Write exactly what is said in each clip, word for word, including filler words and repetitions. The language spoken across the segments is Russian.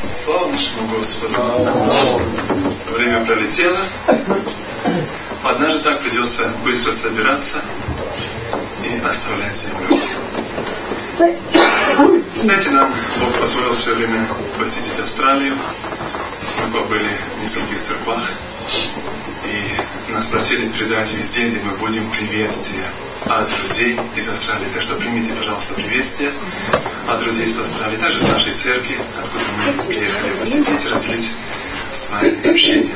Слава нашему Господу. Время пролетело. Однажды так придется быстро собираться и оставлять землю. Знаете, нам Бог позволил все время посетить Австралию. Мы побыли в нескольких церквах. И нас просили передать везде, где мы будем, приветствие от друзей из Австралии. Так что примите, пожалуйста, приветствие от друзей из Австралии. Также с нашей церкви, откуда мы приехали посетить, разделить с вами общение.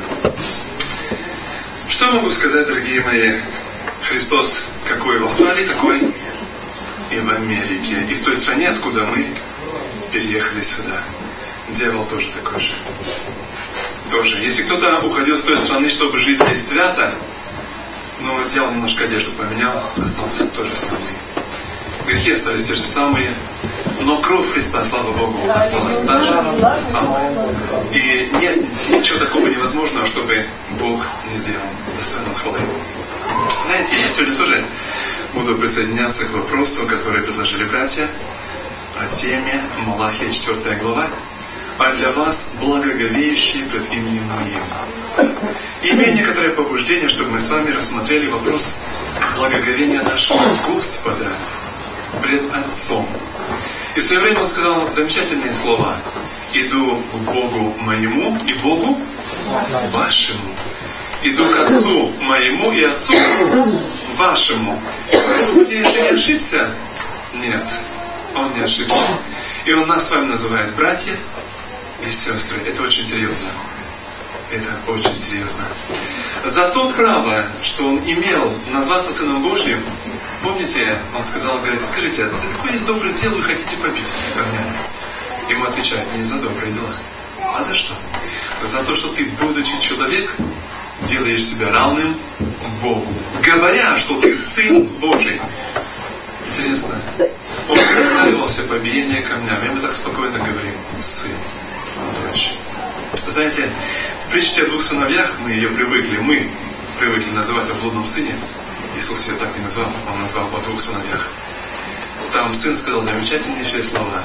Что могу сказать, дорогие мои? Христос какой в Австралии, такой и в Америке. И в той стране, откуда мы переехали сюда. Дьявол тоже такой же. Тоже. Если кто-то уходил с той страны, чтобы жить здесь свято, но дьявол немножко одежду поменял, остался тот же самый. Грехи остались те же самые, но кровь Христа, слава Богу, осталась та же самая. И нет ничего такого невозможного, чтобы Бог не сделал достойного хвалы. Знаете, я сегодня тоже буду присоединяться к вопросу, который предложили братья, о теме Малахия четвёртая глава. «А для вас благоговеющие пред именем Моим». Имея некоторое побуждение, чтобы мы с вами рассмотрели вопрос благоговения нашего Господа пред Отцом. И в свое время он сказал замечательные слова: «Иду к Богу моему и Богу вашему. Иду к Отцу моему и Отцу вашему». Господи, я не ошибся? Нет, Он не ошибся. И Он нас с вами называет братья и сестры. Это очень серьезно. Это очень серьезно. За то право, что он имел назваться Сыном Божьим, помните, он сказал, говорит, скажите, за какое есть доброе дело вы хотите побить камнями? Ему отвечают, не за добрые дела. А за что? За то, что ты, будучи человек, делаешь себя равным Богу, говоря, что ты Сын Божий. Интересно. Он не доставился побиение камнями. Мы так спокойно говорим, сын, дочь. Знаете, в притче о двух сыновьях мы ее привыкли, мы привыкли называть о блудном сыне. Иисус ее так не назвал, он назвал о двух сыновьях. Там сын сказал замечательнейшие слова: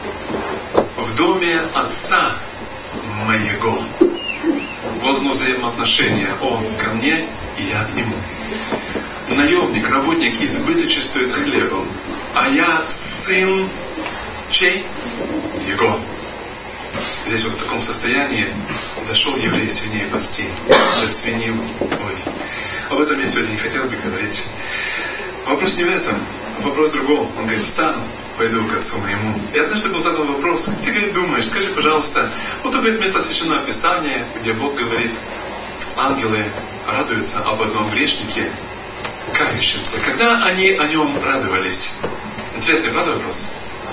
«В доме отца моего». Вот оно взаимоотношение. Он ко мне, и я к нему. Наемник, работник избыточествует хлебом, а я сын чей? Его. Здесь вот в таком состоянии дошел еврей свиней пасти. До свинил. Ой. Об этом я сегодня не хотел бы говорить. Вопрос не в этом. Вопрос в другом. Он говорит, встану, пойду к Отцу моему. И однажды был задан вопрос. Ты, говорит, думаешь, скажи, пожалуйста, вот это место Священного Писания, где Бог говорит, ангелы радуются об одном грешнике, кающимся. Когда они о нем радовались? Интересный, правда, вопрос?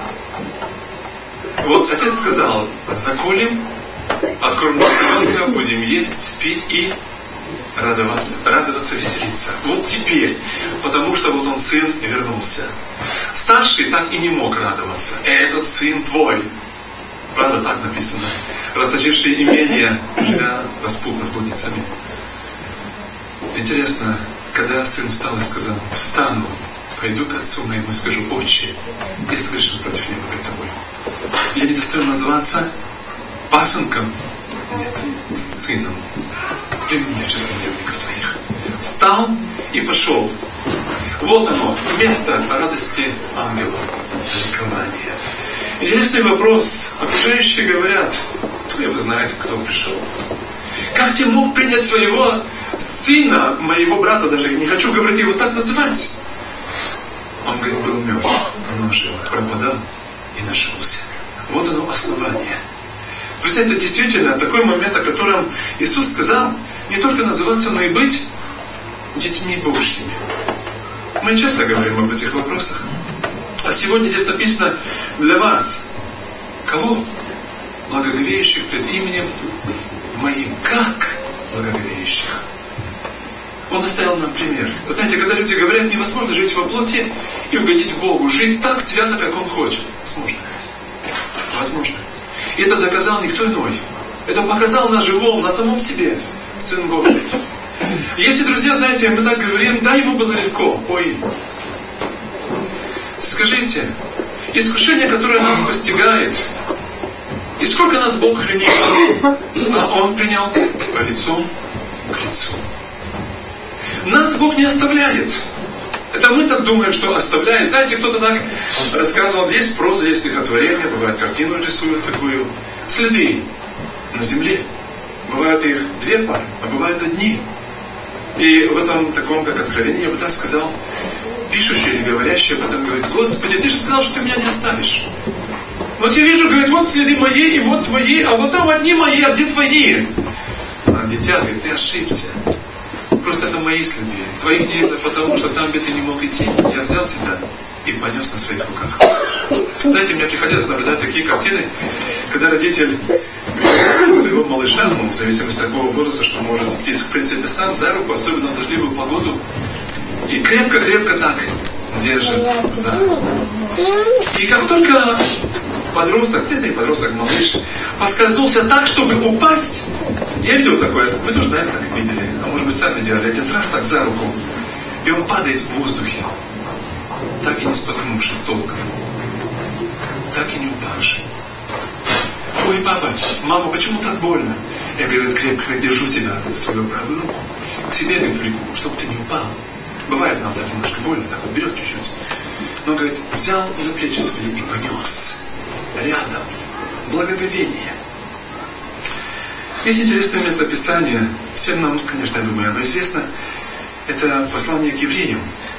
Вот Отец сказал, заколем, откормим ребенка, будем есть, пить и радоваться, радоваться, веселиться. Вот теперь, потому что вот он сын вернулся. Старший так и не мог радоваться. Этот сын твой. Правда, так написано. Расточивший имение, живя распутно с блудницами. Интересно, когда сын встал и сказал, встану, пойду к Отцу моему и скажу, Отче, я согрешил против Него перед тобой. Я не достоин называться пасынком, нет, сыном. Прими меня в число наемников твоих. Встал и пошел. Вот оно, место радости ангелов, ликования. Интересный вопрос. Окружающие говорят, кто его знает, кто пришел. Как ты мог принять своего сына, моего брата, даже не хочу говорить его так называть. Он, говорит, был мертв, но жил, пропадал и нашелся. Вот оно основание. Представьте, это действительно такой момент, о котором Иисус сказал не только называться, но и быть детьми Божьими. Мы часто говорим об этих вопросах. А сегодня здесь написано для вас. Кого? Благоговеющих пред именем Моим. Как благоговеющих? Он оставил нам пример. Знаете, когда люди говорят, невозможно жить во плоти и угодить Богу, жить так свято, как Он хочет. Возможно. Возможно. И это доказал никто иной. Это показал на живом, на самом себе Сын Божий. Если, друзья, знаете, мы так говорим, да, Ему было легко. Ой. Скажите, искушение, которое нас постигает, И сколько нас Бог хранит, а Он принял лицом к лицу. Нас Бог не оставляет. Это мы так думаем, что оставляет. Знаете, кто-то так рассказывал, есть проза, есть стихотворение, бывает картину рисуют такую. Следы на земле. Бывают их две пары, а бывают одни. И в этом таком, как откровении, я бы так сказал, пишущий или говорящий об этом говорит: Господи, Ты же сказал, что Ты меня не оставишь. Вот я вижу, говорит, вот следы мои, и вот твои, а вот там одни мои, а где твои? А дитя говорит: Ты ошибся. Просто это мои следы. Твоих не видно потому, что там, где ты не мог идти, я взял тебя и понес на своих руках. Знаете, мне приходилось наблюдать такие картины, когда родитель своего малыша, ну, в зависимости от такого возраста, что может идти, в принципе, сам за руку, особенно в дождливую погоду, и крепко-крепко так держит за руку. И как только подросток, это и подросток, малыш, поскользнулся так, чтобы упасть, я видел такое, вы тоже, наверное, так видели, а может быть, сами делали, отец раз так за руку, и он падает в воздухе, так и не споткнувшись толком, так и не упавший. Ой, папа, мама, почему так больно? Я говорю: крепко держу тебя за твою правую руку, к себе, говорит, влеку, чтобы ты не упал. Бывает нам так немножко больно, так вот берет чуть-чуть. Но, говорит, взял за плечи свои и понес рядом. Благоговение. Есть интересное местописание, всем нам, конечно, я думаю, оно известно. Это послание к евреям,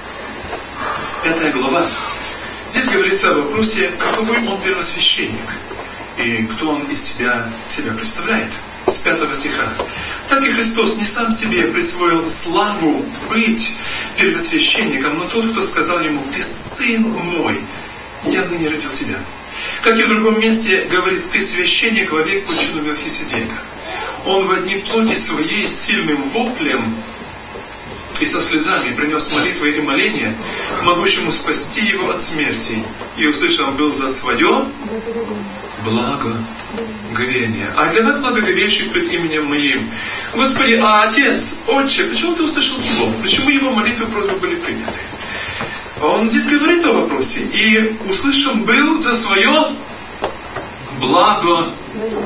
пятая глава. Здесь говорится о вопросе, каковой он первосвященник и кто он из себя, себя представляет. С пятого стиха. Так и Христос не сам себе присвоил славу быть первосвященником, но тот, кто сказал ему: Ты сын мой, я ныне родил тебя. Как и в другом месте говорит: Ты священник вовек по чину Мелхиседека. Он в одни плоти своей сильным воплем и со слезами принес молитвы и моления, могущему спасти его от смерти, и услышан был за свое благоговение. А для нас благоговеющих пред именем моим: Господи, а Отец, Отче, почему Ты услышал его? Почему его молитвы просьбы были приняты? Он здесь говорит о вопросе: и услышан был за свое благоговение.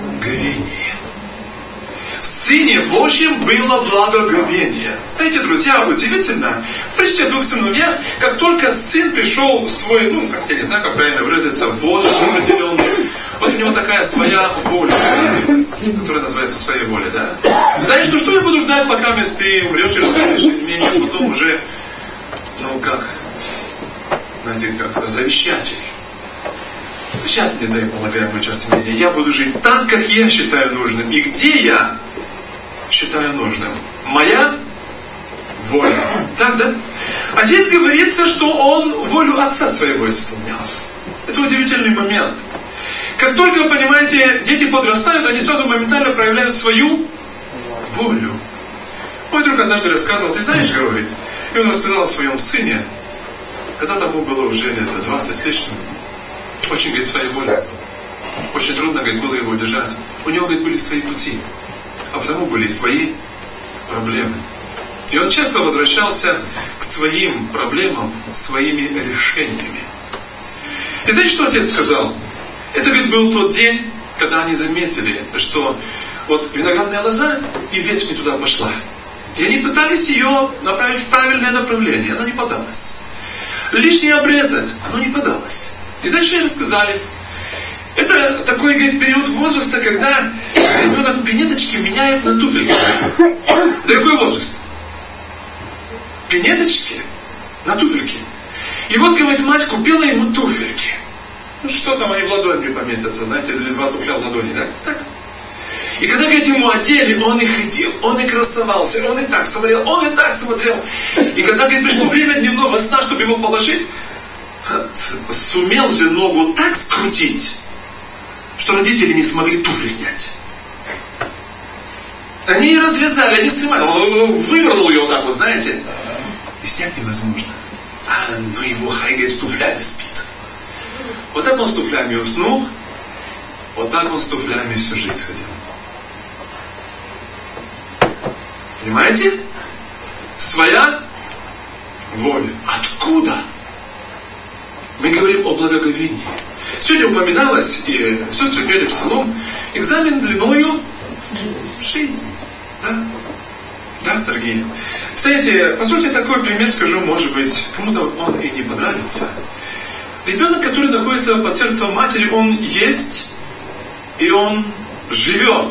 В Сыне Божьем было благоговение. Знаете, друзья, удивительно, в притче о двух сыновьях, как только сын пришел в свой, ну, как я не знаю, как правильно выразиться, возраст определенный, вот у него такая своя воля, которая называется своей волей, да? Знаешь, ну что я буду ждать, пока ты умрешь и разумеешь мнение, а потом уже, ну как, знаете, как завещатель. Сейчас мне дай полагаемую часть имения. Я буду жить так, как я считаю нужным. И где я считаю нужным? Моя воля. Так, да? А здесь говорится, что он волю отца своего исполнял. Это удивительный момент. Как только, понимаете, дети подрастают, они сразу моментально проявляют свою волю. Мой друг однажды рассказывал: ты знаешь, говорит, и он рассказал о своем сыне, когда тому было уже лет двадцать с лишним. Очень, говорит, своей воля. Очень трудно, говорит, было его удержать. У него, говорит, были свои пути, а потому были свои проблемы. И он часто возвращался к своим проблемам своими решениями. И знаете, что отец сказал? Это, говорит, был тот день, когда они заметили, что вот виноградная лоза и ветвь не туда пошла. И они пытались ее направить в правильное направление, она не подалась. Лишнее обрезать, оно не подалось. И знаете, что они рассказали? Это такой, говорит, период возраста, когда ребенок пинеточки меняет на туфельки. Да какой возраст? Пинеточки на туфельки. И вот, говорит, мать купила ему туфельки. Ну что там, они в ладони поместятся, знаете, или два туфля в ладони, да? Так. И когда, говорит, ему одели, он и ходил, он и красовался, он и так смотрел, он и так смотрел. И когда, говорит, пришло время дневного сна, чтобы его положить, сумел же ногу так скрутить, что родители не смогли туфли снять. Они ее развязали, они снимали, он вывернул ее вот так вот, знаете, и снять невозможно. А, ну его хайгай с туфлями спит. Вот так он с туфлями уснул, вот так он с туфлями всю жизнь ходил. Понимаете? Своя воля. Откуда? Мы говорим о благоговении. Сегодня упоминалось, и сестры пели псалом, экзамен длиною жизнь. Да? Да, дорогие? Знаете, позвольте такой пример скажу, может быть, кому-то он и не понравится. Ребенок, который находится под сердцем матери, он есть, и он живет.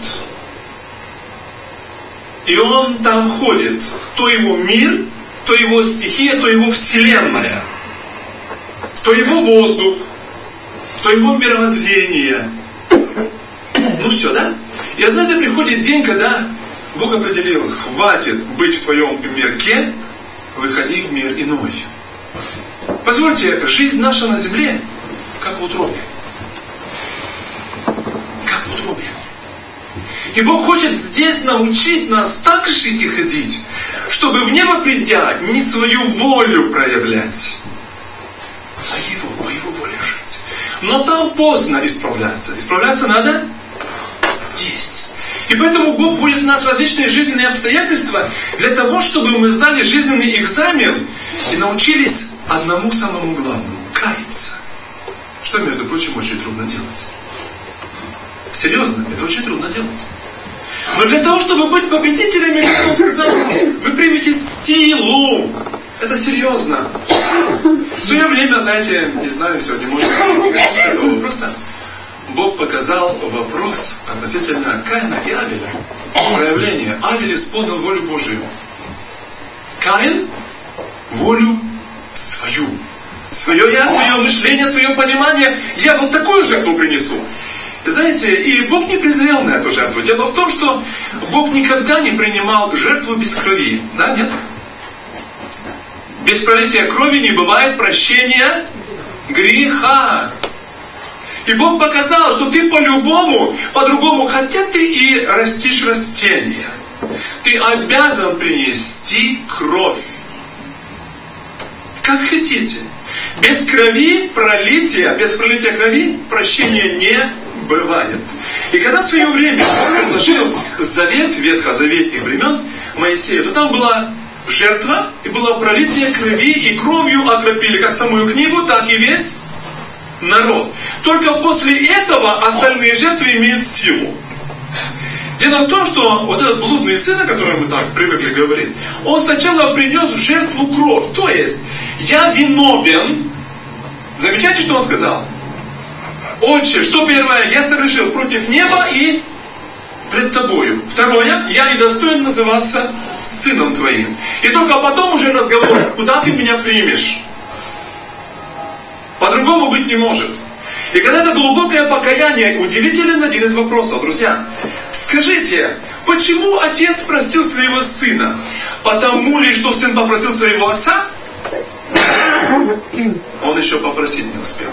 И он там ходит. То его мир, то его стихия, то его вселенная. То его воздух, то его мировоззрение. Ну все, да? И однажды приходит день, когда Бог определил, хватит быть в твоем мирке, выходи в мир иной. Позвольте, жизнь наша на земле, как в утробе. Как в утробе. И Бог хочет здесь научить нас так жить и ходить, чтобы в небо придя, не свою волю проявлять, а Его, по Его воле жить. Но там поздно исправляться. Исправляться надо здесь. И поэтому Бог вводит нас в различные жизненные обстоятельства для того, чтобы мы сдали жизненный экзамен и научились одному самому главному – каяться. Что, между прочим, очень трудно делать. Серьезно, это очень трудно делать. Но для того, чтобы быть победителями, как он сказал, вы примете силу. Это серьезно. В свое время, знаете, не знаю, сегодня можно говорить с этого вопроса. Бог показал вопрос относительно Каина и Авеля. Проявление. Авель исполнил волю Божию. Каин – волю свою. Свое я, свое мышление, свое понимание. Я вот такую жертву принесу. И знаете, и Бог не презрел на эту жертву. Дело в том, что Бог никогда не принимал жертву без крови. Да, нет? Без пролития крови не бывает прощения греха. И Бог показал, что ты по-любому, по-другому, хотя ты и растишь растения, ты обязан принести кровь. Как хотите. Без крови пролития, без пролития крови прощения не бывает. И когда в свое время Бог предложил завет, ветхозаветных времен Моисея, то там была жертва, и было пролитие крови, и кровью окропили как самую книгу, так и весь народ. Только после этого остальные жертвы имеют силу. Дело в том, что вот этот блудный сын, о котором мы так привыкли говорить, он сначала принес в жертву кровь. То есть, я виновен. Замечайте, что он сказал? Отче, что первое? Я согрешил против неба и пред тобою. Второе, я недостоин называться сыном твоим. И только потом уже разговор, куда ты меня примешь? По-другому быть не может. И когда это глубокое покаяние, удивителен один из вопросов, друзья. Скажите, почему отец простил своего сына? Потому ли, что сын попросил своего отца? Он еще попросить не успел.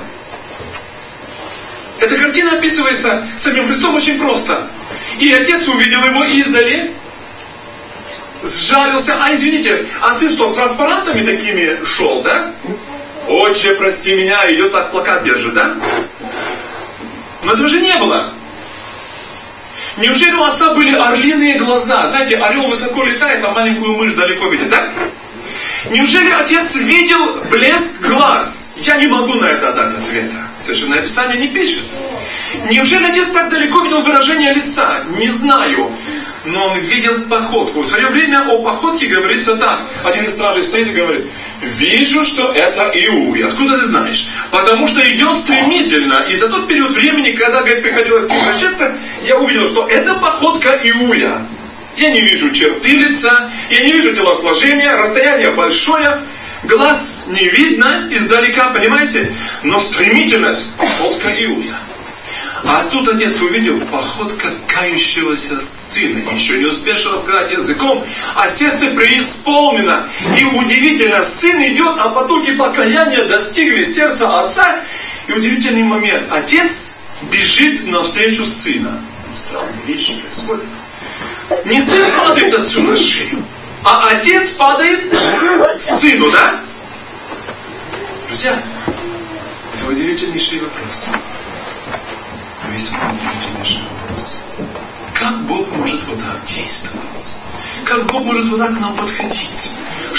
Эта картина описывается самим Христом очень просто. И отец увидел его издали, сжалился. А извините, а сын что, с транспарантами такими шел, да? Отче, прости меня, идет так плакат держит, да? Но этого же не было. Неужели у отца были орлиные глаза? Знаете, орел высоко летает, а маленькую мышь далеко видит, да? Неужели отец видел блеск глаз? Я не могу на это дать ответа. Священное Писание не пишет. Неужели отец так далеко видел выражение лица? Не знаю. Но он видел походку. В свое время о походке говорится так. Один из стражей стоит и говорит: вижу, что это Иуй. Откуда ты знаешь? Потому что идет стремительно. И за тот период времени, когда, говорит, приходилось возвращаться, я увидел, что это походка Иуя. Я не вижу черты лица, я не вижу телосложения, расстояние большое, глаз не видно издалека, понимаете? Но стремительность — походка Иуя. А тут отец увидел походка кающегося сына, еще не успевшего сказать языком, а сердце преисполнено. И удивительно, сын идет, а потоки покаяния достигли сердца отца. И удивительный момент, отец бежит навстречу сына. Странные вещи происходят. Не сын падает отцу на шею, а отец падает к сыну, да? Друзья, это удивительнейший вопрос. Весьма удивительнейший вопрос. Как Бог может вот так действовать? Как Бог может вот так к нам подходить?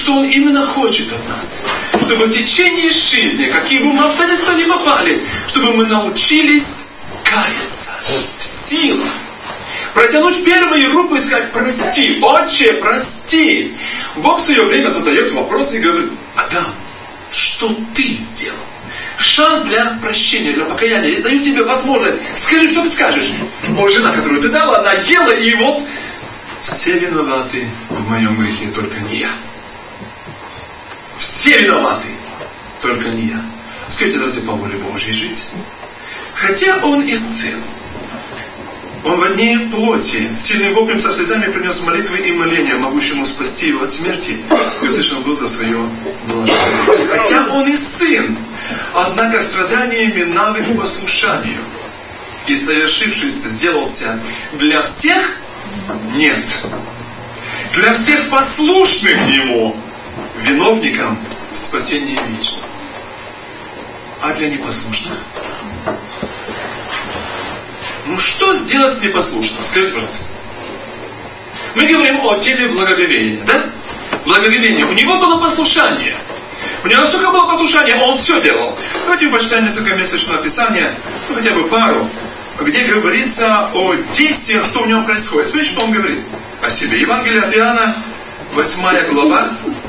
что Он именно хочет от нас. Чтобы в течение жизни, какие бы мы обстоятельства ни попали, чтобы мы научились каяться. Сила. Протянуть первую руку и сказать: прости, Отче, прости. Бог в свое время задает вопрос и говорит: Адам, что ты сделал? Шанс для прощения, для покаяния. Я даю тебе возможность. Скажи, что ты скажешь? О, жена, которую ты дала, она ела, и вот все виноваты в моем грехе, только не я. Все виноваты, только не я. Скажите, разве по воле Божьей жить? Хотя Он и сын, Он в одни плоти, сильным воплем со слезами принес молитвы и моления, могущему спасти его от смерти, и услышан был за свое блаженное. Хотя Он и сын, однако страданиями навык к послушанию, и совершившись, сделался для всех? Нет. Для всех послушных Ему виновником спасения вечного. А для непослушных? Ну что сделать с непослушным? Скажите, пожалуйста. Мы говорим о теме благоговения, да? Благоговение. У него было послушание. У него настолько было послушание, он все делал. Давайте почитаем несколько месячного Писания, ну хотя бы пару, где говорится о действиях, что у него происходит. Смотрите, что он говорит о себе. Евангелие от Иоанна, восьмая глава,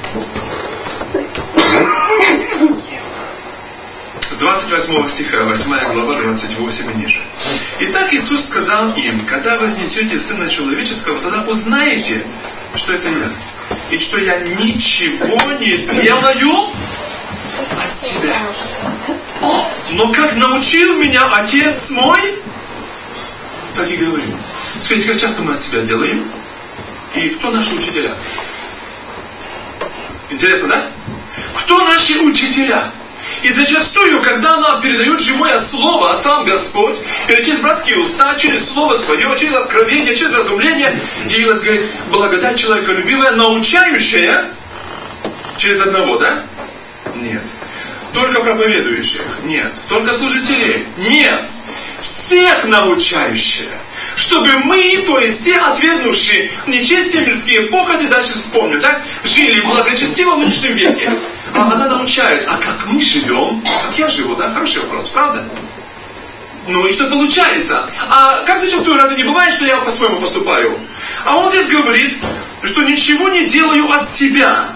с двадцать восьмого стиха, восьмая глава, двадцать восемь и ниже. Итак, Иисус сказал им: когда вознесете Сына Человеческого, тогда узнаете, что это я. И что я ничего не делаю от себя. Но как научил меня Отец мой, так и говорю. Скажите, как часто мы от себя делаем? И кто наши учителя? Интересно, да? Кто наши учителя? И зачастую, когда нам передают живое слово, а сам Господь, через братские уста, через слово свое, через откровение, через разумление, Иисус говорит: благодать человеколюбивая, научающая, через одного, да? Нет. Только проповедующих? Нет. Только служителей? Нет. Всех научающая. Чтобы мы, то есть все отвергнувшие нечестие, мирские похоти, дальше вспомню, так, жили благочестиво в нынешнем веке. А она научает: а как мы живем? Как я живу, да? Хороший вопрос, правда? Ну и что получается? А как зачастую, разве не бывает, что я по-своему поступаю? А он здесь говорит, что ничего не делаю от себя.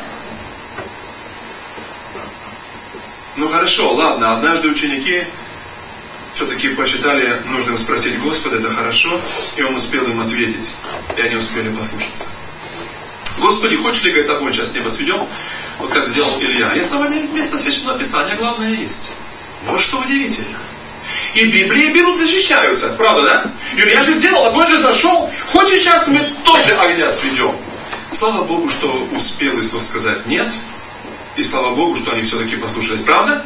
Ну хорошо, ладно, однажды ученики все-таки посчитали нужным спросить Господа, это хорошо, и Он успел им ответить, и они успели послушаться. Господи, хочешь ли, говорит, огонь сейчас с неба сведем, вот как сделал Илья? И основание места Священного Писания главное есть. Вот что удивительно. И Библии берут, защищаются, правда, да? Илья же сделал, огонь же зашел, хочешь сейчас мы тоже огня сведем? Слава Богу, что успел Иисус сказать нет, и слава Богу, что они все-таки послушались, правда?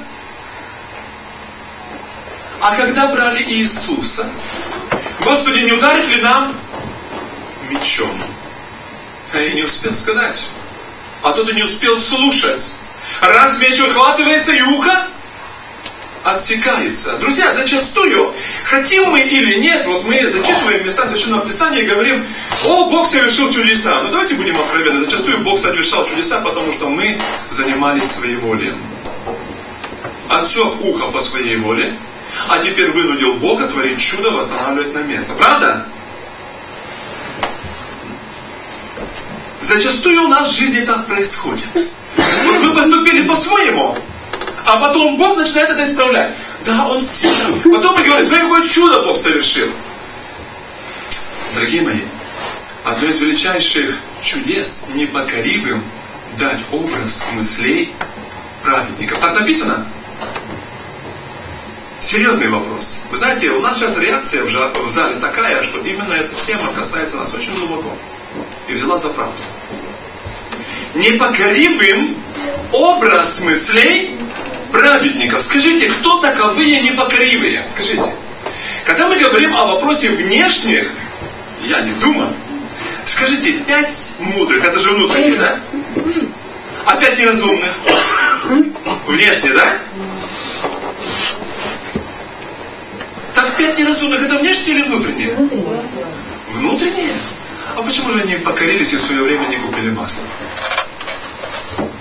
А когда брали Иисуса, Господи, не ударит ли нам мечом? А я не успел сказать. А тот и не успел слушать. Раз меч выхватывается, и ухо отсекается. Друзья, зачастую, хотим мы или нет, вот мы зачитываем места Священного Писания и говорим: о, Бог совершил чудеса. Ну давайте будем откровенны. Зачастую Бог совершал чудеса, потому что мы занимались своеволием. Отсек ухо по своей воле, а теперь вынудил Бога творить чудо, восстанавливать на место. Правда? Зачастую у нас в жизни так происходит. Мы поступили по-своему, а потом Бог начинает это исправлять. Да, Он сильный. Потом мы говорим: смотри, какое чудо Бог совершил. Дорогие мои, одно из величайших чудес непокоривым дать образ мыслей праведников. Так написано? Серьезный вопрос. Вы знаете, у нас сейчас реакция в зале такая, что именно эта тема касается нас очень глубоко. И взяла за правду. Непокоривым образ мыслей праведников. Скажите, кто таковые непокоривые? Скажите. Когда мы говорим о вопросе внешних, я не думаю. Скажите, пять мудрых, это же внутренние, да? А пять неразумных? Внешние, да? Так пять неразумных, это внешние или внутренние? Внутренние? А почему же они покорились и в свое время не купили масло?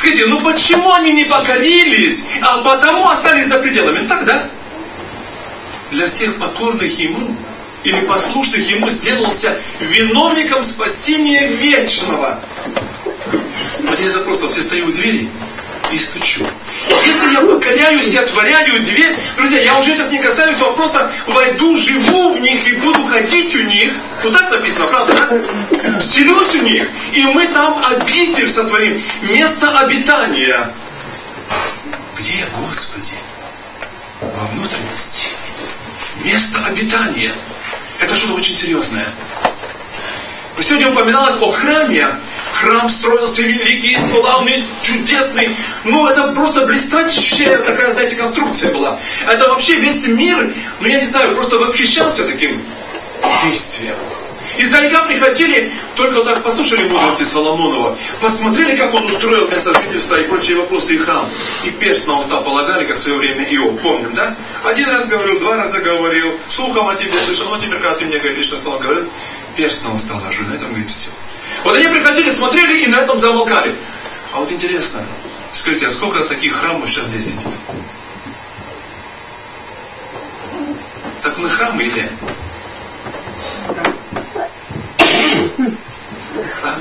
Скажите, ну почему они не покорились, а потому остались за пределами? Ну тогда для всех покорных Ему или послушных Ему сделался виновником спасения вечного. Вот я запросил, все стою у двери и стучу. Если я покоряюсь и отворяю дверь, друзья, я уже сейчас не касаюсь вопроса, войду, живу в них и буду ходить у них. Ну так написано, правда, да? Вселюсь в них, и мы там обитель сотворим, место обитания. Где, Господи? Во внутренности. Место обитания. Это что-то очень серьезное. Сегодня упоминалось о храме. Храм строился великий, славный, чудесный. Ну, это просто блестящая такая, знаете, конструкция была. Это вообще весь мир, ну, я не знаю, просто восхищался таким действием. Издалека приходили, только так послушали мудрости Соломонова, посмотрели, как он устроил место жительства и прочие вопросы и храм. И перст на уста полагали, как в свое время Иов. Помним, да? Один раз говорил, два раза говорил, слухом о тебе слышал, но теперь, когда ты мне говоришь, что стал говорить, перст на уста ложу, на этом говорит все. Вот они приходили, смотрели и на этом замолкали. А вот интересно, скажите, а сколько таких храмов сейчас здесь сидит? Так мы храм или? Храм?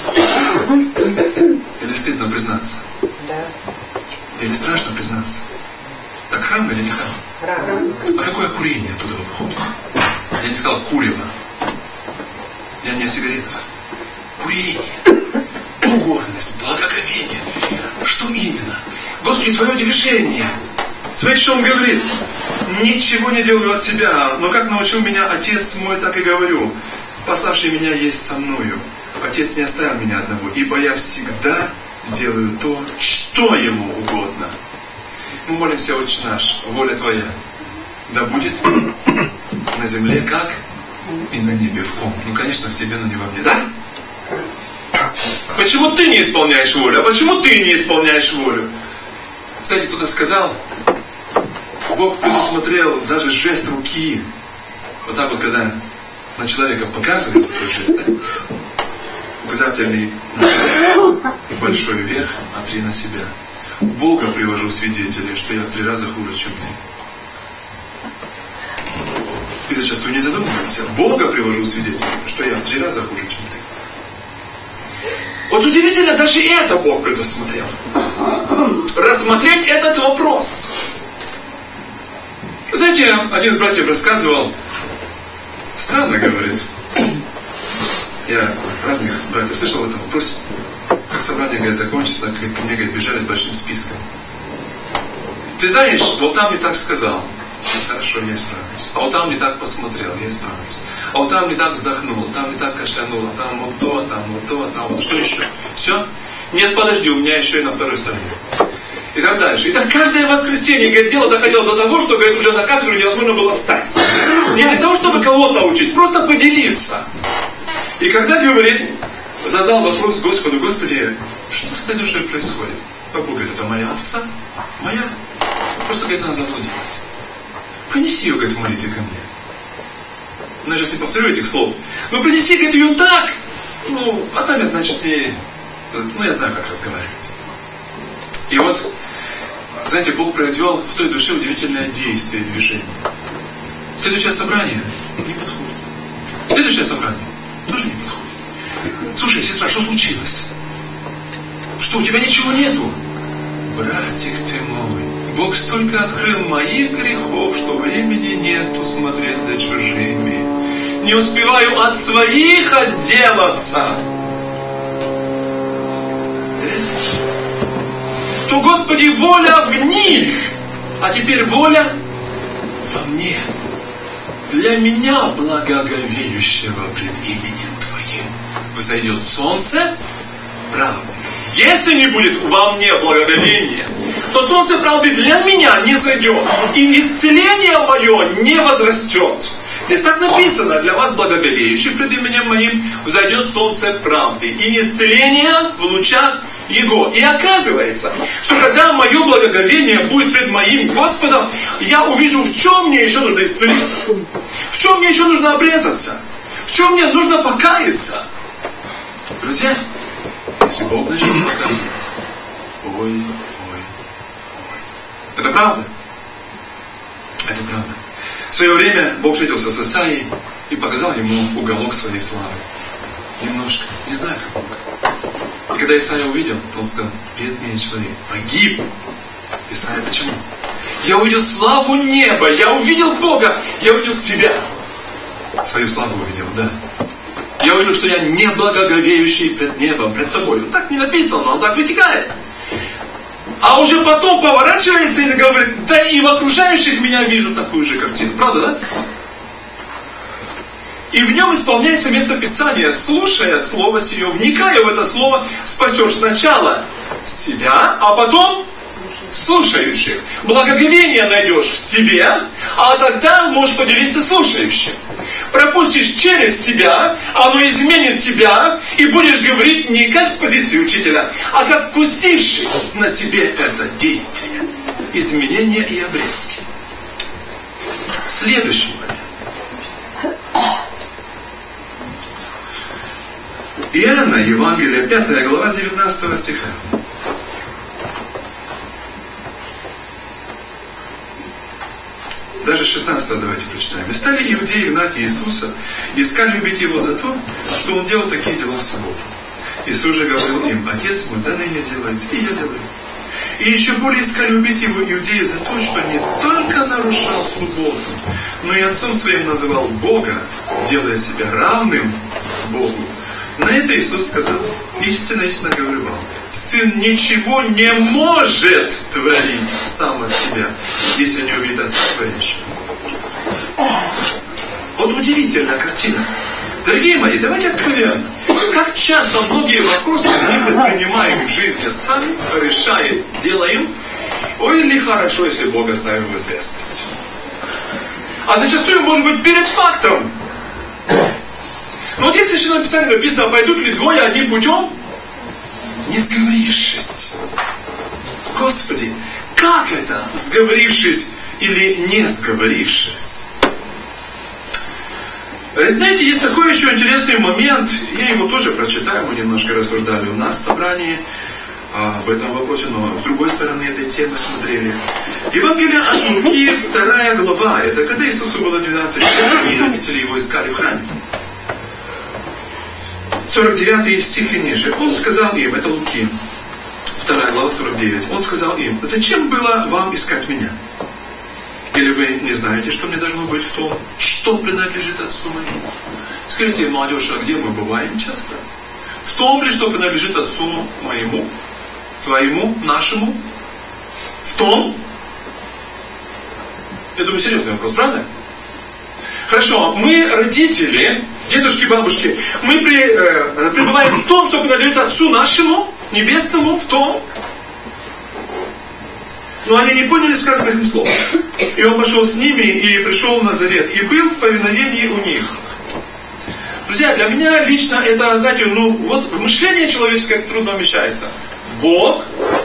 Или стыдно признаться? Или страшно признаться? Так храм или не храм? Храм. А какое курение оттуда выходит? Я не сказал курево. Я не о сигаретах. Курение, покорность, благоговение. Что именно? Господи, Твое движение. Смотрите, что Он говорит. Ничего не делаю от себя, но как научил меня Отец мой, так и говорю. Пославший меня есть со мною. Отец не оставил меня одного, ибо я всегда делаю то, что Ему угодно. Мы молимся, Отче наш, воля Твоя да будет на земле как и на небе в ком. Ну, конечно, в Тебе, но не во мне, да? Почему ты не исполняешь волю? А почему ты не исполняешь волю? Кстати, кто-то сказал, Бог предусмотрел даже жест руки. Вот так вот, когда на человека показывает такой жест, да? Указательный большой вверх, а три на себя. Бога привожу свидетелей, что я в три раза хуже, чем ты. И зачастую не задумываемся. Бога привожу свидетелей, что я в три раза хуже, чем ты. Вот удивительно, даже это Бог предусмотрел. Рассмотреть этот вопрос. Знаете, один из братьев рассказывал, странно говорит, я разных братьев слышал в этом вопросе, как собрание, говорит, закончится, так ко мне, говорит, бежали с большим списком. Ты знаешь, вот там не так сказал. Хорошо, я исправлюсь. А вот там не так посмотрел, я исправлюсь. А вот там не так вздохнул, там не так кашлянул, а там вот то, там вот то, а там вот что еще. Все? Нет, подожди, у меня еще и на второй стороне. И так дальше. И так каждое воскресенье, говорит, дело доходило до того, что, говорит, уже на кафедру невозможно было стать. Не для того, чтобы кого-то учить, просто поделиться. И когда, говорит, задал вопрос Господу, Господи, что с этой душой происходит? Бог говорит, это моя овца? Моя? Просто, говорит, она заблудилась. Принеси ее, говорит, в молитве ко мне. Ну, я сейчас не повторю этих слов. Ну, принеси, говорит, ее так. Ну, а там я, значит, с ней... Ну, я знаю, как разговаривать. И вот, знаете, Бог произвел в той душе удивительное действие, движение. Следующее собрание не подходит. Следующее собрание тоже не подходит. Слушай, сестра, что случилось? Что, у тебя ничего нету? Братик ты мой, Бог столько открыл моих грехов, что времени нету смотреть за чужими. Не успеваю от своих отделаться. То, Господи, воля в них, а теперь воля во мне. Для меня, благоговеющего пред именем Твоим, взойдет солнце правды. Если не будет во мне благоговения, то солнце правды для меня не зайдет, и исцеление мое не возрастет. Здесь так написано, для вас, благоговеющих пред именем Моим, взойдет солнце правды, и исцеление в лучах Его. И оказывается, что когда мое благоговение будет пред моим Господом, я увижу, в чем мне еще нужно исцелиться, в чем мне еще нужно обрезаться, в чем мне нужно покаяться. Друзья, если Бог начнет показывать, ой, ой, ой. Это правда? Это правда. В свое время Бог встретился с Исаией и показал ему уголок своей славы. Немножко, не знаю как. И когда Исаия увидел, то он сказал: бедный человек, погиб. Исаия, почему? Я увидел славу неба, я увидел Бога, я увидел себя. Свою славу увидел, да. Я увидел, что я не благоговеющий пред небом, пред тобой. Он так не написано, но он так вытекает. А уже потом поворачивается и говорит: да и в окружающих меня вижу такую же картину. Правда, да? И в нем исполняется местописание: слушая слово сие, вникая в это слово, спасешь сначала себя, а потом слушающих. Благоговение найдешь в себе, а тогда можешь поделиться слушающим. Пропустишь через себя, оно изменит тебя, и будешь говорить не как с позиции учителя, а как вкусивший на себе это действие. Изменения и обрезки. Следующий момент. Иоанна, Евангелие, пятая глава, девятнадцатого стиха. Даже шестнадцатого давайте прочитаем. «И стали иудеи гнать Иисуса, и искали убить Его за то, что Он делал такие дела в субботу. Иисус же говорил им: Отец мой да ныне делает, и я делаю. И еще более искали убить Его иудеи за то, что не только нарушал субботу, но и Отцом Своим называл Бога, делая себя равным Богу. На это Иисус сказал: истинно, истинно говорю вам, Сын ничего не может творить сам от себя, если не увидит Отца творящего». Вот удивительная картина. Дорогие мои, давайте откровенно. Как часто многие вопросы мы предпринимаем в жизни сами, решаем, делаем. Ой, ли хорошо, если Бог оставил в известность. А зачастую, может быть, перед фактом. Но вот если в Священном Писании написано: пойдут ли двое одним путем, не сговорившись. Господи, как это, сговорившись или не сговорившись? Знаете, есть такой еще интересный момент, я его тоже прочитаю, мы немножко рассуждали у нас в собрании об этом вопросе, но с другой стороны этой темы смотрели. Евангелие от Луки, вторая глава, это когда Иисусу было двенадцать лет, и родители его искали в храме. сорок девятый стих и ниже. Он сказал им, это Луки, вторая глава, сорок девять. Он сказал им: зачем было вам искать меня? Или вы не знаете, что мне должно быть в том, что принадлежит Отцу моему? Скажите, молодежь, а где мы бываем часто? В том ли, что принадлежит Отцу моему, твоему, нашему? В том? Я думаю, серьезный вопрос, правда? Хорошо, мы, родители, дедушки, бабушки, мы при, э, пребываем в том, что принадлежит Отцу нашему, небесному, в том. Но они не поняли сказанных им слов. И он пошел с ними и пришел в Назарет, и был в повиновении у них. Друзья, для меня лично это, знаете, ну вот в мышлении человеческое это трудно вмещается. Бог,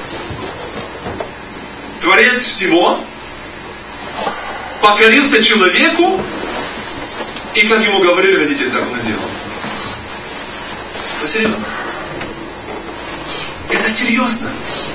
Творец всего, покорился человеку, и как ему говорили родители, так он и делал. Это серьезно. Это серьезно.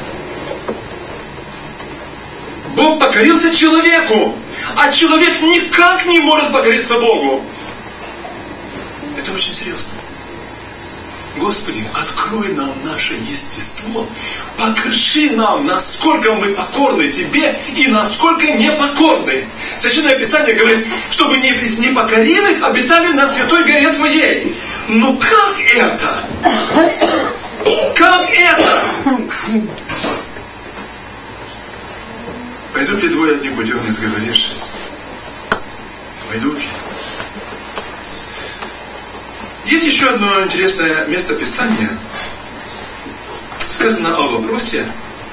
Бог покорился человеку, а человек никак не может покориться Богу. Это очень серьезно. Господи, открой нам наше естество, покажи нам, насколько мы покорны Тебе и насколько непокорны. Священное Писание говорит, чтобы не покоренных обитали на святой горе Твоей. Ну как это? Как это? Пойдут ли двое одним путем, не сговорившись? Пойдут ли? Есть еще одно интересное место Писания. Сказано о вопросе,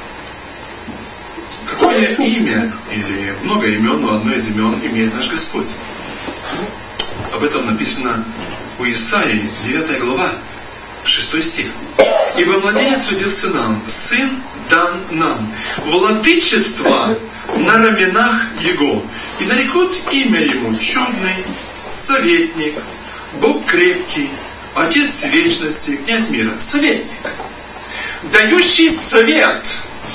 какое имя, или много имен, но одно из имен имеет наш Господь. Об этом написано у Исаии, девятая глава, шестой стих. «Ибо младенец родился нам, сын дан нам, владычество на раменах его, и нарекут имя ему чудный, советник, Бог крепкий, Отец вечности, князь мира». Советник, дающий совет.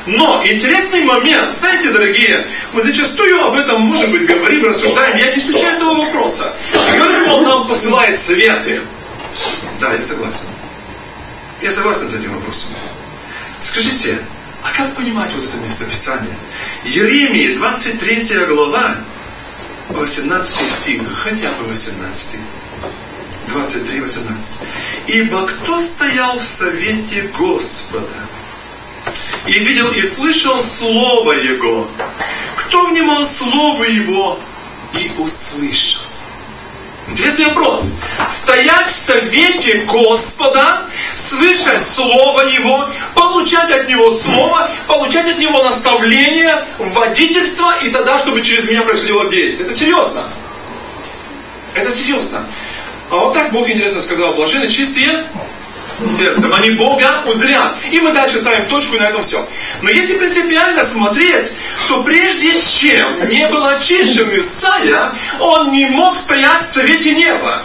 Но интересный момент, знаете, дорогие, мы зачастую об этом, может быть, говорим, рассуждаем, я не исключаю этого вопроса. Я говорю, что Он нам посылает советы. Да, я согласен. Я согласен с этим вопросом. Скажите, а как понимать вот это местописание? Иеремии, двадцать третья глава, восемнадцатый стих, хотя бы восемнадцатый. двадцать три восемнадцать. «Ибо кто стоял в совете Господа, и видел и слышал Слово Его? Кто внимал Слову Его и услышал?» Интересный вопрос. Стоять в совете Господа, слышать Слово Его, получать от Него Слово, получать от Него наставление, водительство, и тогда, чтобы через меня происходило действие. Это серьезно. Это серьезно. А вот так Бог, интересно сказал, блаженны чистые сердцем, они Бога узрят. И мы дальше ставим точку, и на этом все. Но если принципиально смотреть, то прежде чем не был очищен Исаия, он не мог стоять в совете неба.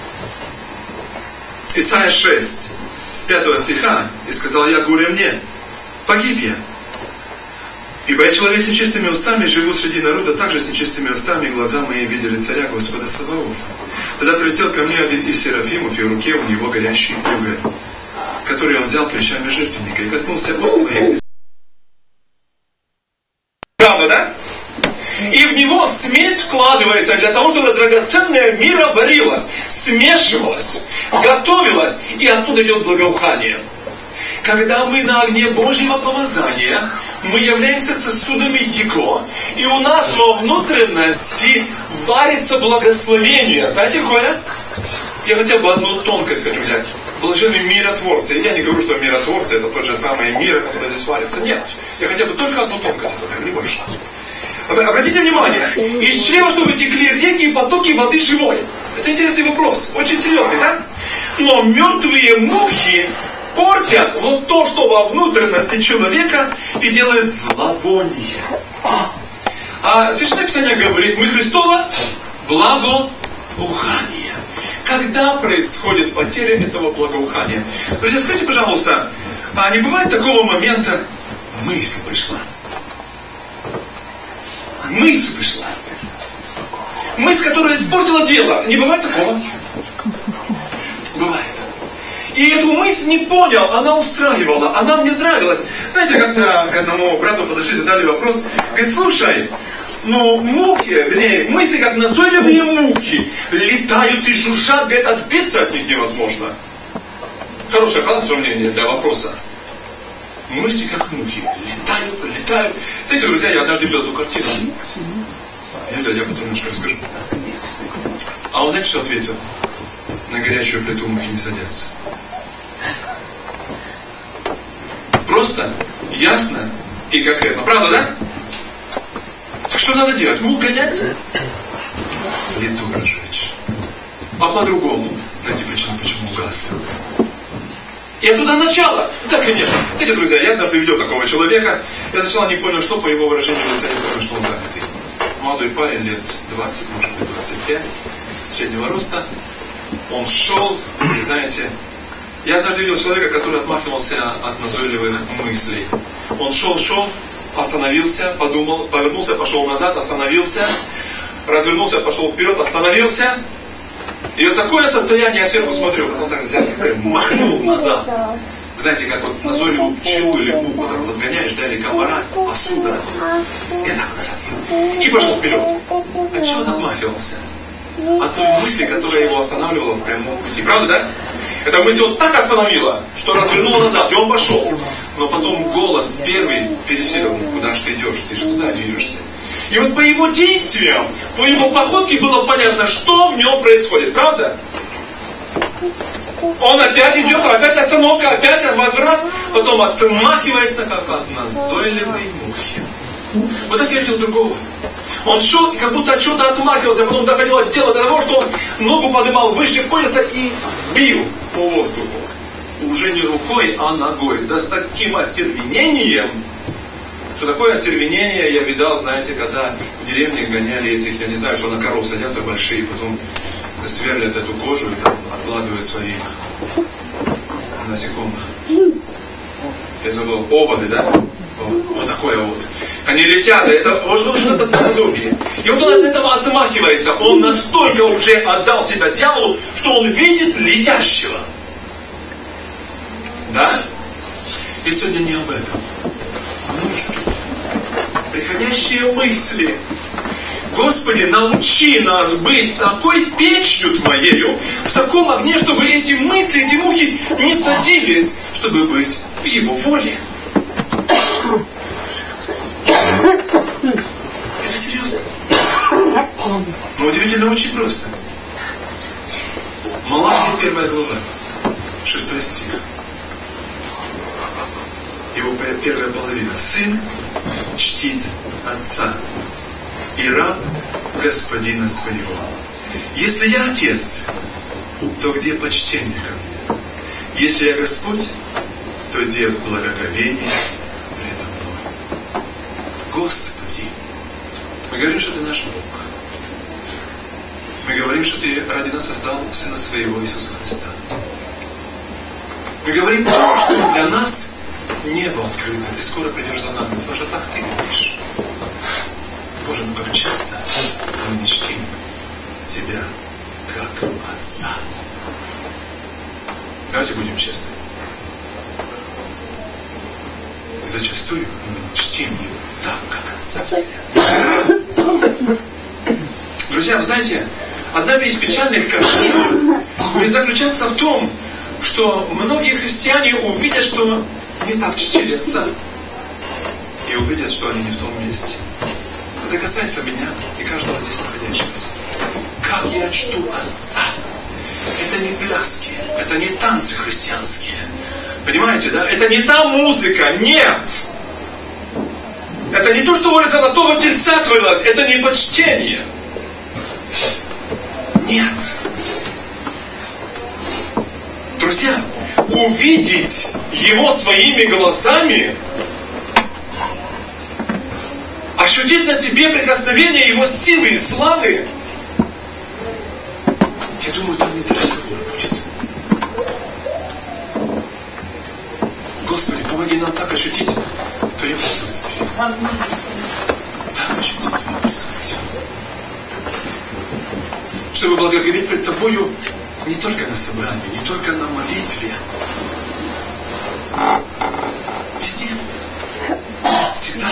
Исайя шесть, с пятого стиха, «И сказал я, горе мне, погиб я. Ибо я человек с нечистыми устами, живу среди народа также с нечистыми устами, и глаза мои видели царя Господа Саваофа. Тогда прилетел ко мне один из серафимов, и в руке у него горящий уголь, который он взял плечами жертвенника, и коснулся уст моих». Правда, да? И в него смесь вкладывается для того, чтобы драгоценное мира варилось, смешивалось, готовилось, и оттуда идет благоухание. Когда мы на огне Божьего помазания, мы являемся сосудами Его, и у нас во внутренности варится благословение. Знаете какое? Я хотел бы одну тонкость хочу взять. Блаженны миротворцы. Я не говорю, что миротворцы это тот же самый мир, который здесь варится. Нет. Я хотел бы только одну тонкость, не больше. Обратите внимание, из чрева, чтобы текли реки и потоки воды живой. Это интересный вопрос, очень серьезный, да? Но мертвые мухи портят вот то, что во внутренности человека, и делает зловоние. А Священное Писание говорит, мы Христово благоухание. Когда происходит потеря этого благоухания? Друзья, скажите, пожалуйста, а не бывает такого момента, мысль пришла? Мысль пришла. Мысль, которая испортила дело. Не бывает такого? Бывает. И эту мысль не понял, она устраивала, она мне нравилась. Знаете, как-то к одному брату подошли, задали вопрос, говорит, слушай, ну мухи, вернее, мысли как назойливые мухи, летают и жужжат, говорит, отбиться от них невозможно. Хорошее, правда, сравнение для вопроса. Мысли как мухи, летают, летают. Знаете, друзья, я однажды видел эту картину. Я, я потом немножко расскажу. А он знаете, что ответил? На горячую плиту мухи не садятся. Просто, ясно и конкретно. Правда, да? Так что надо делать? Мух гонять? Плиту разжечь. А по-другому. Знаете, почему, почему угасли? И оттуда начало. Да, конечно. Знаете, друзья, я однажды видел такого человека. Я сначала не понял, что по его выражению лица, я понял, что он занятый. Молодой парень, лет двадцать, может быть, двадцать пять, среднего роста. Он шел, и знаете, я однажды видел человека, который отмахивался от назойливых мыслей. Он шел, шел, остановился, подумал, повернулся, пошел назад, остановился, развернулся, пошел вперед, остановился. И вот такое состояние, я сверху смотрю, он так взял, махнул назад. Знаете, как вот назойливую пчелу или муху так вот отгоняешь, да, или комара, посуда, и так назад. И пошел вперед. От чего он отмахивался? От той мысли, которая его останавливала в прямом пути. Правда, да? Эта мысль вот так остановила, что развернула назад, и он пошел. Но потом голос первый пересел, куда же ты идешь, ты же туда движешься. И вот по его действиям, по его походке было понятно, что в нем происходит. Правда? Он опять идет, опять остановка, опять возврат, потом отмахивается, как от назойливой мухи. Вот так я видел другого. Он шел, как будто от чего-то отмахивался, а потом доходило дело до того, что он ногу поднимал выше пояса и бил по воздуху. Уже не рукой, а ногой. Да с таким остервенением, что такое остервенение я видал, знаете, когда в деревне гоняли этих, я не знаю, что на коров садятся большие, потом сверлят эту кожу и там откладывают своих насекомых. Я забыл, оводы, да? Вот, вот такое вот. Они летят, это уже что-то наподобие. И вот он от этого отмахивается. Он настолько уже отдал себя дьяволу, что он видит летящего. Да? И сегодня не об этом. Мысли. Приходящие мысли. Господи, научи нас быть такой печью Твоею, в таком огне, чтобы эти мысли, эти мухи не садились, чтобы быть в Его воле. Это серьезно. Но удивительно очень просто. Малахия первая глава, шестой стих. Его первая половина. Сын чтит отца, и раб господина своего. Если я отец, то где почтение ко мне? Если я Господь, то где благоговение предо мной? Господи, мы говорим, что Ты наш Бог. Мы говорим, что Ты ради нас создал Сына Своего Иисуса Христа. Мы говорим, что для нас небо открыто. Ты скоро придешь за нами, потому что так Ты говоришь. Боже, ну как часто мы не чтим Тебя как Отца. Давайте будем честны. Зачастую мы чтим Его так, как Отца Вселенной. Друзья, вы знаете, одна из печальных картин будет заключаться в том, что многие христиане увидят, что не так чтили Отца, и увидят, что они не в том месте. Это касается меня и каждого здесь находящегося. Как я чту Отца? Это не пляски, это не танцы христианские. Понимаете, да? Это не та музыка, нет! Это не то, что воля золотого тельца творилось, это не почтение. Нет. Друзья, увидеть Его своими глазами, ощутить на себе прикосновение Его силы и славы, я думаю, там не разговор будет. Господи, помоги нам так ощутить Твое присутствие. Так ощутить Твое присутствие. Чтобы благоговеть пред Тобою не только на собрании, не только на молитве. Везде. Всегда.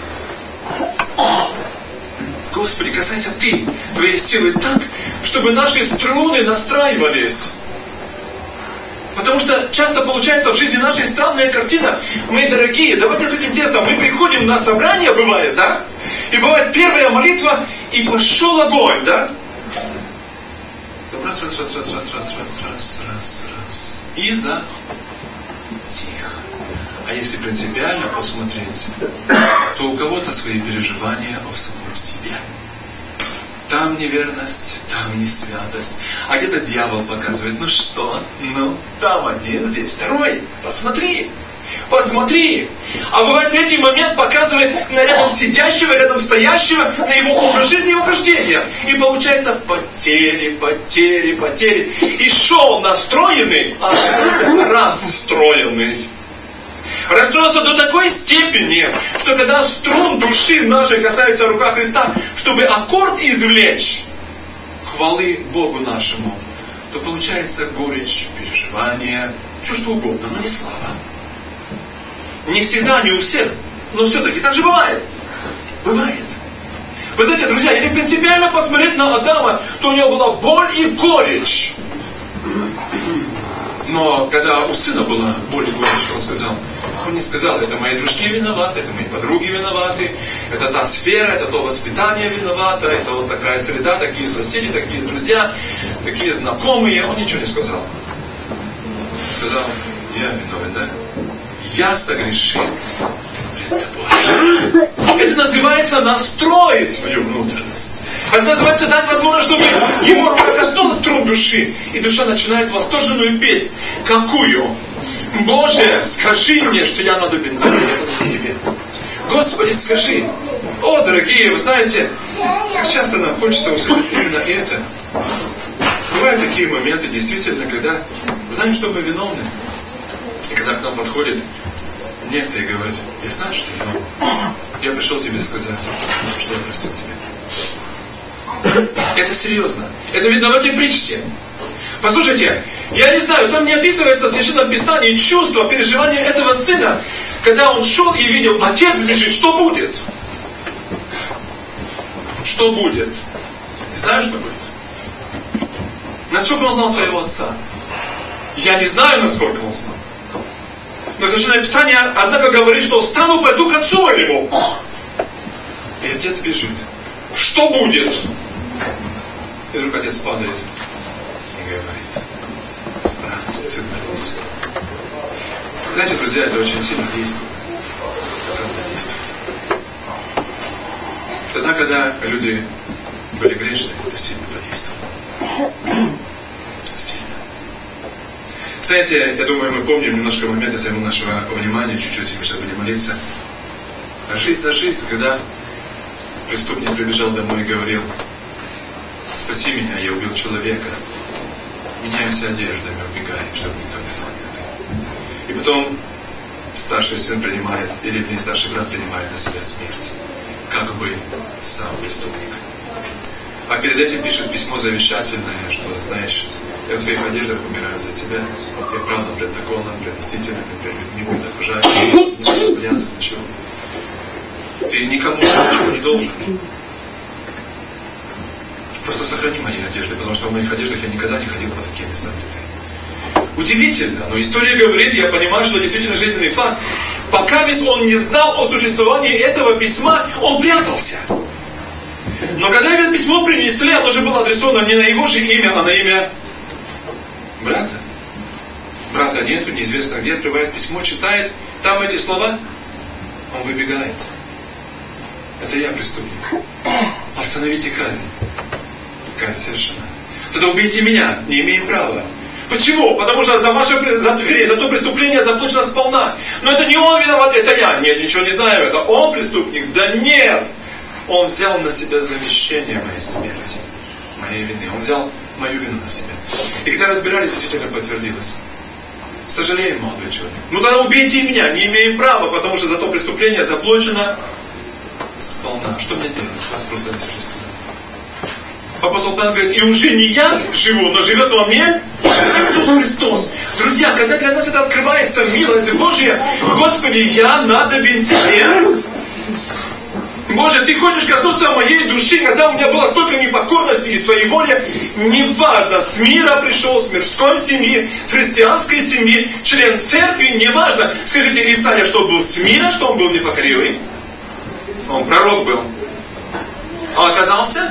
Господи, касайся Ты Твоей силы так, чтобы наши струны настраивались. Потому что часто получается в жизни нашей странная картина. Мы, дорогие, давайте ответим тестом. Мы приходим на собрание, бывает, да? И бывает первая молитва, и пошел огонь, да? Раз, раз, раз, раз, раз, раз, раз, раз, раз, раз. И за тихо. А если принципиально посмотреть, то у кого-то свои переживания о самом себе. Там неверность, там не святость. А где-то дьявол показывает, ну что, ну, там один, здесь второй. Посмотри, посмотри. А бывает третий момент показывает на рядом сидящего, рядом стоящего, на его образ жизни и его хождения. И получается потери, потери, потери. И шоу настроенный, а расстроенный. Расстроился до такой степени, что когда струн души нашей касается рука Христа, чтобы аккорд извлечь хвалы Богу нашему, то получается горечь, переживание, все что угодно, но не слава. Не всегда, не у всех, но все-таки так же бывает. Бывает. Вы знаете, друзья, если принципиально посмотреть на Адама, то у него была боль и горечь. Но когда у сына была боль и горечь, он сказал, он не сказал, это мои дружки виноваты, это мои подруги виноваты, это та сфера, это то воспитание виновато, это вот такая среда, такие соседи, такие друзья, такие знакомые. Он ничего не сказал. Сказал, я виновен, да? Я согрешил пред Тобой. Это называется настроить свою внутренность. Это называется дать возможность, чтобы Его рука коснулась струн души. И душа начинает восторженную песнь. Какую? Боже, скажи мне, что я надобен Тебе. Господи, скажи. О, дорогие, вы знаете, как часто нам хочется услышать именно это. Бывают такие моменты, действительно, когда знаем, что мы виновны. И когда к нам подходит некоторые говорят, я знаю, что я могу. Я пришел тебе сказать, что я простил тебя. Это серьезно. Это видно в этой притче. Послушайте, я не знаю, там не описывается в Священном Писании чувство, переживание этого сына, когда он шел и видел, отец бежит, что будет? Что будет? Не знаю, что будет. Насколько он знал своего отца? Я не знаю, насколько он знал. Но Священное Писание, однако, говорит, что встану, пойду к отцу моему. И отец бежит. Что будет? И вдруг отец падает и говорит, брат, сын, молись. Знаете, друзья, это очень сильно действует. Правда действует. Тогда, когда люди были грешны, это сильно подействовало. Сильно. Знаете, я думаю, мы помним немножко моменты займу нашего внимания, чуть-чуть, мы сейчас будем молиться. Жизнь за жизнь, когда преступник прибежал домой и говорил, спаси меня, я убил человека. Меняемся одеждами, убегаем, чтобы никто не знал это. И потом старший сын принимает, или не старший брат принимает на себя смерть. Как бы сам преступник. А перед этим пишет письмо завещательное, что, знаешь, я в твоих одеждах умираю за тебя. Я правда пред законом, пред мстителями, пред людьми буду окружать. Не буду бояться ничего. Ты никому ничего не должен. Просто сохрани мои одежды, потому что в моих одеждах я никогда не ходил по таким местам, где ты. Удивительно, но история говорит, я понимаю, что действительно жизненный факт. Пока он не знал о существовании этого письма, он прятался. Но когда это письмо принесли, оно же было адресовано не на его же имя, а на имя брата. Брата нету, неизвестно где, открывает письмо, читает, там эти слова, он выбегает. Это я преступник. Остановите казнь. Казнь совершена. Тогда убейте меня, не имеем права. Почему? Потому что за ваше за, за то преступление заплачено сполна. Но это не он виноват, это я. Нет, ничего не знаю, это он преступник. Да нет! Он взял на себя замещение моей смерти, моей вины. Он взял мою вину на себя. И когда разбирались, действительно подтвердилось. Сожалеем, молодой человек. Ну тогда убейте и меня, не имеем права, потому что за то преступление заплачено сполна. Что мне делать? Вас просто не существует. Апостол Павел говорит, и уже не я живу, но живет во мне Иисус Христос. Друзья, когда для нас это открывается, милость Божья, Господи, я надобен Тебе. Боже, Ты хочешь коснуться моей души, когда у меня было столько непокорности и своей воли. Неважно, с мира пришел, с мирской семьи, с христианской семьи, член церкви, неважно. Скажите, Исаия, что он был с мира, что он был непокоривый? Он пророк был. А оказался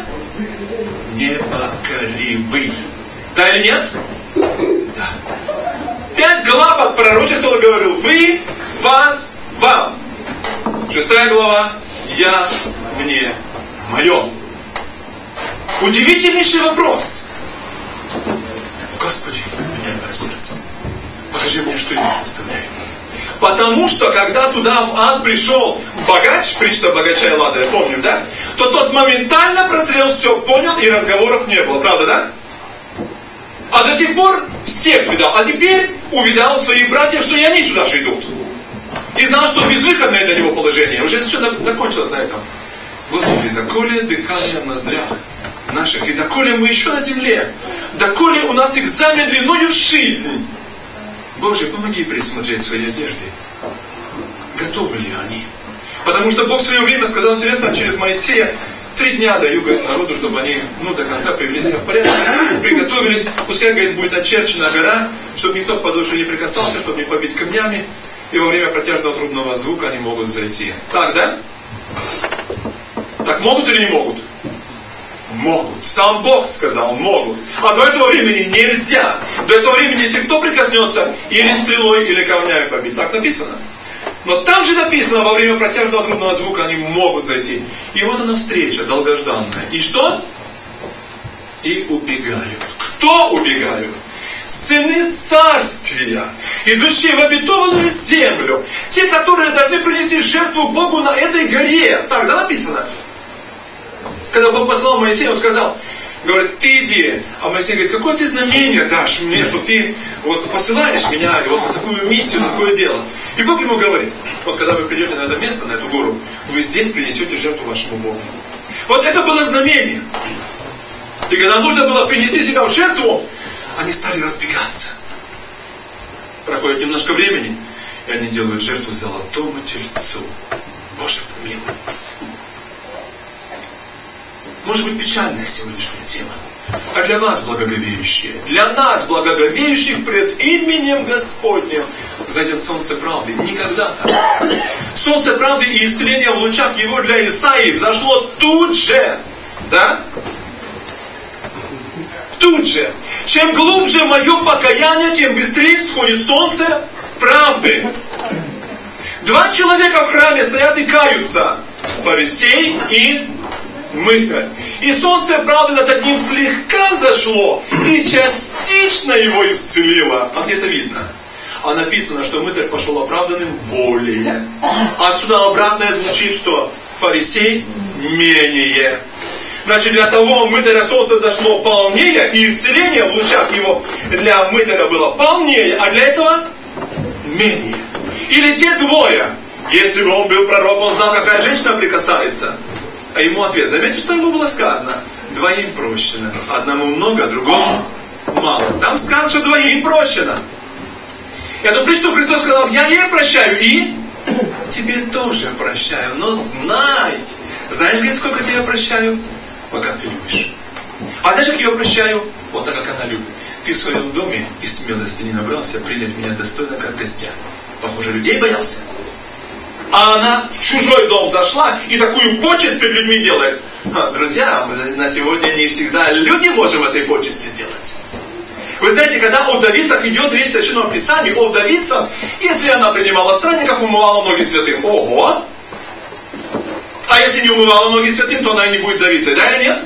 непокоривый. Да или нет? Да. Пять глав от пророчества он говорил. Вы, вас, вам. Шестая глава. Я, мне, мое. Удивительнейший вопрос. Господи, меняй мое сердце. Покажи мне, что я представляю. Потому что, когда туда в ад пришел богач, притча богача и Лазаря, помним, да? То тот моментально прозрел, все понял, и разговоров не было. Правда, да? А до сих пор всех видал. А теперь увидал своих братьев, что и они сюда же идут. И знал, что безвыходное для него положение. Уже все закончилось на этом. Господи, доколе дыхание в ноздрях наших, и доколе мы еще на земле, доколе у нас экзамен длиною в жизнь. Боже, помоги присмотреть свои одежды. Готовы ли они? Потому что Бог в свое время сказал, интересно, через Моисея, три дня даю, говорит, народу, чтобы они, ну, до конца привели себя в порядок, приготовились, пускай, говорит, будет очерчена гора, чтобы никто к подошве не прикасался, чтобы не побить камнями, и во время протяжного трубного звука они могут зайти. Так, да? Так могут или не могут? Могут. Сам Бог сказал, могут. А до этого времени нельзя. До этого времени, если кто прикоснется, или стрелой, или камнями побить. Так написано. Но там же написано, во время протяжного трубного звука они могут зайти. И вот она встреча долгожданная. И что? И убегают. Кто убегают? Сыны царствия, идущие в обетованную землю. Те, которые должны принести жертву Богу на этой горе. Так, да, написано? Когда Бог послал Моисея, он сказал, говорит, ты иди. А Моисей говорит, какое ты знамение дашь мне, что ты вот посылаешь меня и вот на такую миссию, на такое дело. И Бог ему говорит, вот когда вы придете на это место, на эту гору, вы здесь принесете жертву вашему Богу. Вот это было знамение. И когда нужно было принести себя в жертву, они стали разбегаться. Проходит немножко времени, и они делают жертву золотому тельцу. Боже помилуй. Может быть, печальная сегодняшняя тема. А для вас, благоговеющие, для нас, благоговеющих пред именем Господним, зайдет солнце правды. Никогда так. Солнце правды и исцеления в лучах его для Исаии взошло тут же. Да? Тут же. Чем глубже мое покаяние, тем быстрее всходит солнце правды. Два человека в храме стоят и каются. Фарисей и мытарь. И солнце правды над одним слегка зашло и частично его исцелило. А где-то видно. А написано, что мытарь пошел оправданным более. Отсюда обратное звучит, что фарисей менее. Значит, для того мытаря солнце зашло полнее, и исцеление в лучах его для мытаря было полнее, а для этого менее. Или те двое, если бы он был пророк, он знал, какая женщина прикасается. А ему ответ, заметьте, что ему было сказано. Двоим прощено. Одному много, другому мало. Там сказано, что двоим прощено. Эту притчу Христос сказал, я ей прощаю и тебе тоже прощаю. Но знай, знаешь, говорит, сколько тебе прощаю? Вот как ты любишь. А знаешь, как я ее прощаю? Вот так, как она любит. Ты в своем доме и смелости не набрался принять меня достойно, как гостя. Похоже, людей боялся. А она в чужой дом зашла и такую почесть перед людьми делает. А, друзья, мы на сегодня не всегда люди можем этой почести сделать. Вы знаете, когда о вдовицах идет речь в Священном Писании, о вдовицах, если она принимала странников, умывала ноги святым. Ого! А если не умывала ноги святым, то она и не будет вдовицей. Да или нет?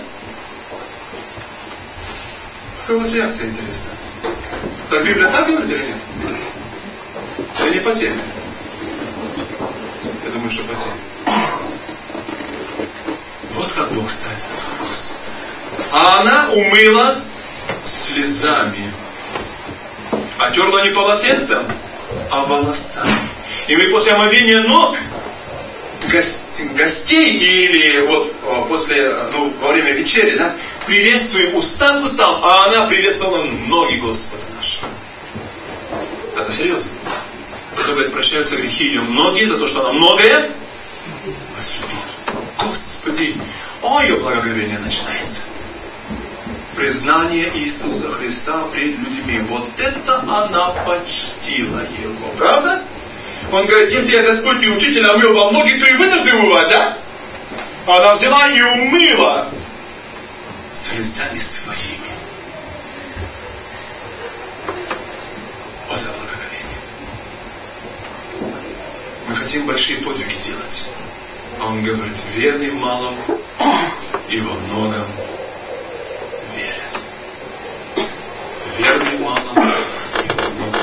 Какая у вас реакция интересная? Так Библия так говорит или нет? Или не потеря? Я думаю, что потеря. Вот как Бог ставит этот вопрос. А она умыла слезами. Отерла не полотенцем, а волосами. И мы после омовения ног гостей или вот после, ну, во время вечери, да, приветствуем уста к устам, а она приветствовала ноги Господа нашего. Это серьезно. Кто говорит, прощаются грехи ее многие за то, что она многое возлюбила. Господи, о, ее благоговение начинается. Признание Иисуса Христа пред людьми. Вот это она почтила его. Правда? Он говорит, если я Господь и Учитель омыл вам ноги, то и вы должны умывать, да? Она взяла и умыла слезами своими. Вот это благоговение. Мы хотим большие подвиги делать. А он говорит, верный в малом и во многом верен. Верный в малом и во многом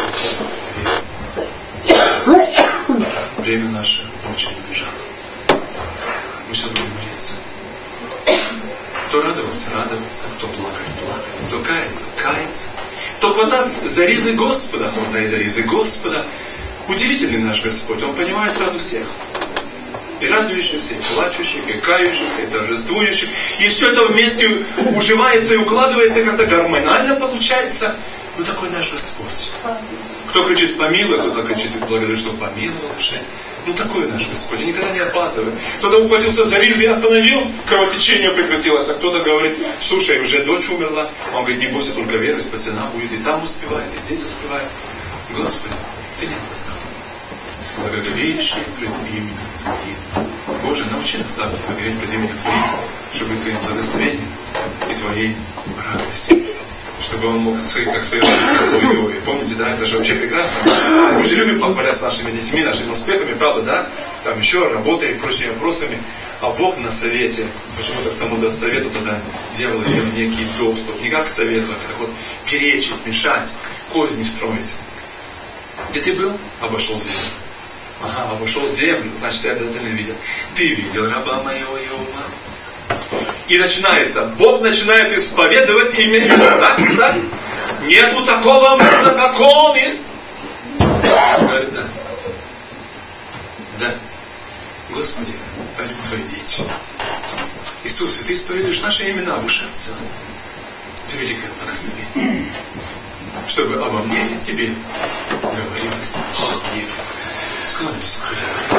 верен. Время наше очень убежало. Мы сейчас будем молиться. Кто радоваться, радоваться, кто плакать, плакать, кто каяться, каяться. Кто хвататься за ризы Господа, хватай за ризы Господа. Удивительный наш Господь, Он понимает сразу всех. И радующихся, и плачущих, и кающихся, и торжествующих. И все это вместе уживается и укладывается, как-то гормонально получается. Ну такой наш Господь. Кто кричит помилуй, кто-то кричит благодарю, что помиловал душе. Ну такой наш Господь, и никогда не опаздывает. Кто-то ухватился за ризы и остановил, кровотечение прекратилось, а кто-то говорит, слушай, уже дочь умерла. Он говорит, не бойся, только веруй, спасена будет. И там успевает, и здесь успевает. Господи, Ты не опоздал. Благоговеющий пред именем Твоим. Боже, научи нас так благоговеть пред именем Твоим, чтобы Твоим благословением и Твоей радости. Чтобы он мог свои, как свои радости. Помните, да, это же вообще прекрасно. Мы же любим похваляться нашими детьми, нашими успехами, правда, да? Там еще работой и прочими вопросами. А Бог на совете, почему-то к тому даст совету, тогда дьявол имел некий доступ. Не как к совету, а как вот перечить, мешать, козни строить. Где ты был? Обошел землю. Ага, обошел землю, значит, ты обязательно видел. Ты видел раба моего Иова. И начинается, Бог начинает исповедовать имя Иова, да? Да? Нету такого мужа, как он. И... Говорит, да. Господи, поэтому Твои дети. Иисус, и Ты исповедуешь наши имена в уши Отца. Это великое благословение. Чтобы обо мне и Тебе говорилось о небе. Склонимся.